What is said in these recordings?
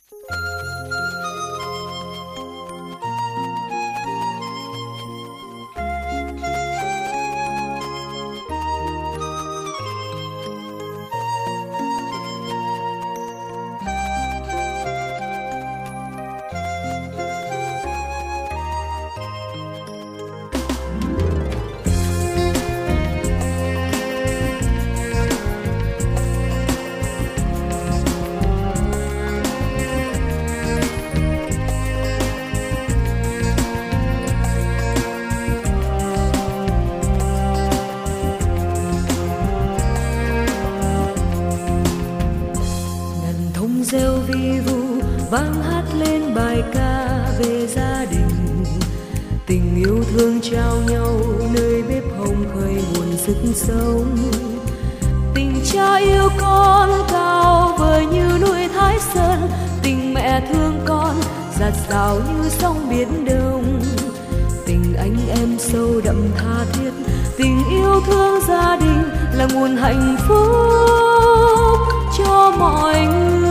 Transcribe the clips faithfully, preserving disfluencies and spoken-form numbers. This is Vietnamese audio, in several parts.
reo vi vu vang hát lên bài ca về gia đình, tình yêu thương trao nhau nơi bếp hồng khơi nguồn sức sống. Tình cha yêu con cao vời như núi Thái Sơn, tình mẹ thương con dạt dào như sóng biển Đông. Tình anh em sâu đậm tha thiết, tình yêu thương gia đình là nguồn hạnh phúc cho mọi người.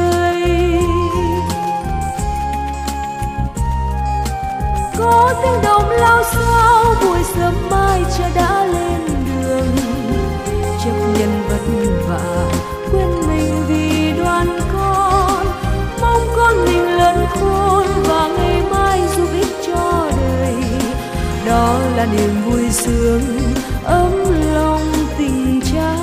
Có tiếng đồng lao sao buổi sớm mai cha đã lên đường, chấp nhận vất vả quên mình vì đoàn con, mong con mình lớn khôn và ngày mai giúp ích cho đời. Đó là niềm vui sướng ấm lòng tình cha.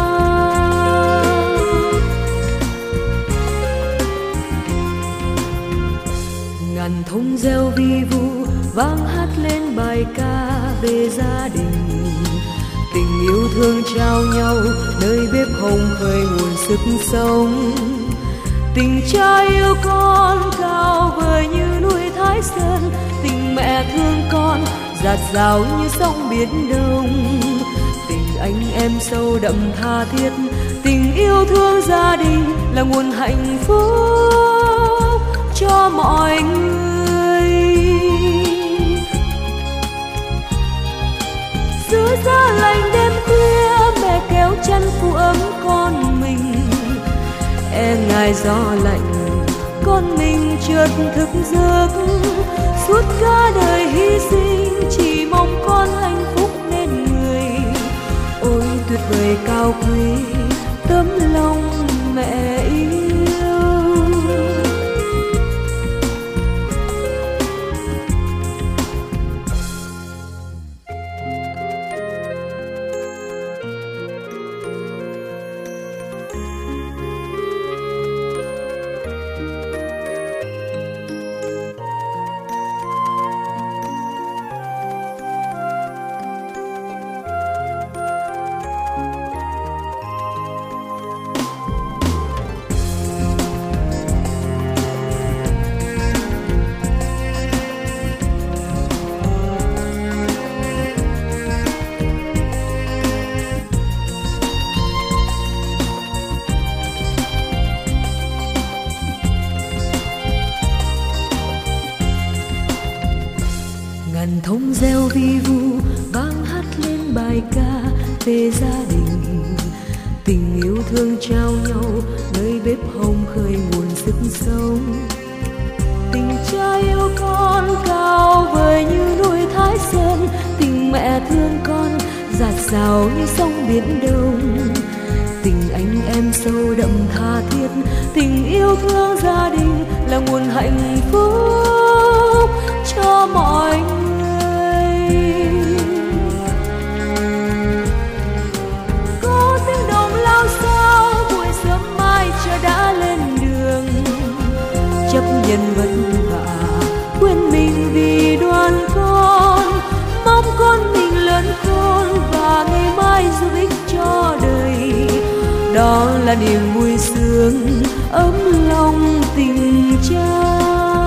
Ngàn thông reo vi vu vang hát lên bài ca về gia đình, tình yêu thương trao nhau nơi bếp hồng khơi nguồn sức sống. Tình cha yêu con cao vời như núi Thái Sơn, tình mẹ thương con dạt dào như sóng biển Đông. Tình anh em sâu đậm tha thiết, tình yêu thương gia đình là nguồn hạnh phúc cho mọi người. Giữa giá lạnh đêm khuya mẹ kéo chăn phủ ấm con mình, e ngại gió lạnh con mình chợt thức giấc. Suốt cả đời hy sinh chỉ mong con hạnh phúc nên người. Ôi tuyệt vời cao quý tấm lòng mẹ yêu. Ngàn thông reo vi vu vang hát lên bài ca về gia đình, tình yêu thương trao nhau nơi bếp hồng khơi nguồn sức sống. Tình cha yêu con cao vời như núi Thái Sơn, tình mẹ thương con dạt dào như sóng biển Đông. Tình anh em sâu đậm tha thiết, tình yêu thương gia đình là nguồn hạnh phúc cho mọi người. Có tiếng đồng lao sao buổi sớm mai cha đã lên đường, chấp nhận vất vả quên mình vì đoàn con, mong con mình lớn khôn và ngày mai giúp ích cho đời. Đó là niềm vui sướng ấm lòng tình cha.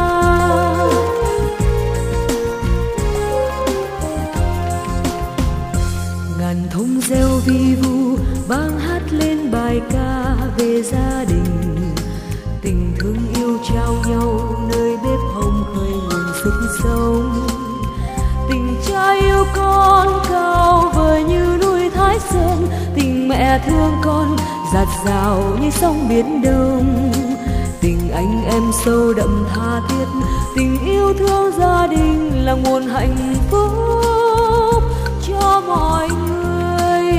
Ngàn thông reo vi vu vang hát lên bài ca về gia đình, tình thương yêu trao nhau nơi bếp hồng khơi nguồn sức sống. Tình cha yêu con cao vời như núi Thái Sơn, tình mẹ thương con dạt dào như sóng biển Đông. Tình anh em sâu đậm tha thiết, tình yêu thương gia đình là nguồn hạnh phúc cho mọi người.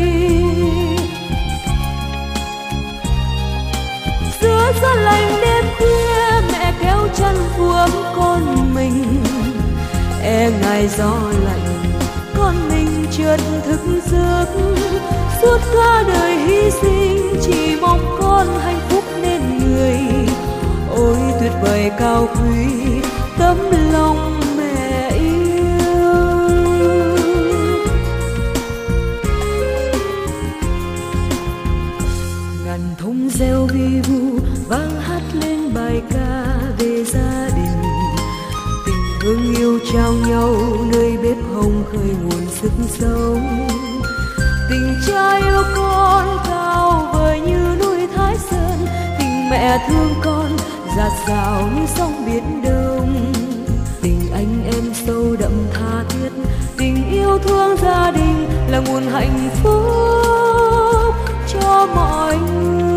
Giữa gió lạnh đêm khuya, mẹ kéo chăn vuông con mình. E ngại gió lạnh, con mình chợt thức giấc. Suốt cả đời hy sinh, chỉ mong con hạnh phúc nên người. Ôi tuyệt vời cao quý, tấm lòng mẹ yêu. Ngàn thông reo vi vu vang hát lên bài ca về gia đình. Tình thương yêu trao nhau nơi bếp hồng khơi nguồn sức sống. Tình cha yêu con cao vời như núi Thái Sơn. Tình mẹ thương con dạt dào như sóng biển Đông. Tình anh em sâu đậm tha thiết, tình yêu thương gia đình là nguồn hạnh phúc cho mọi người.